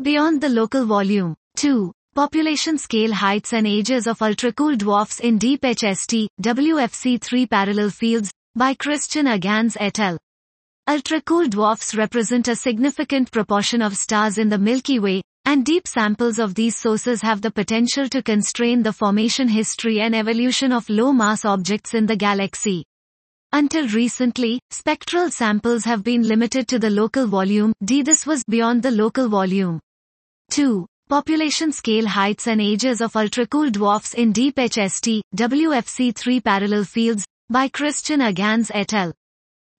Beyond the local volume. 2. Population scale heights and ages of ultracool dwarfs in deep HST, WFC3 parallel fields, by Christian Agans et al. Ultracool dwarfs represent a significant proportion of stars in the Milky Way, and deep samples of these sources have the potential to constrain the formation history and evolution of low-mass objects in the galaxy. Until recently, spectral samples have been limited to the local volume, d. This was beyond the local volume. 2. Population scale heights and ages of ultracool dwarfs in deep HST, WFC3 parallel fields, by Christian Agans et al.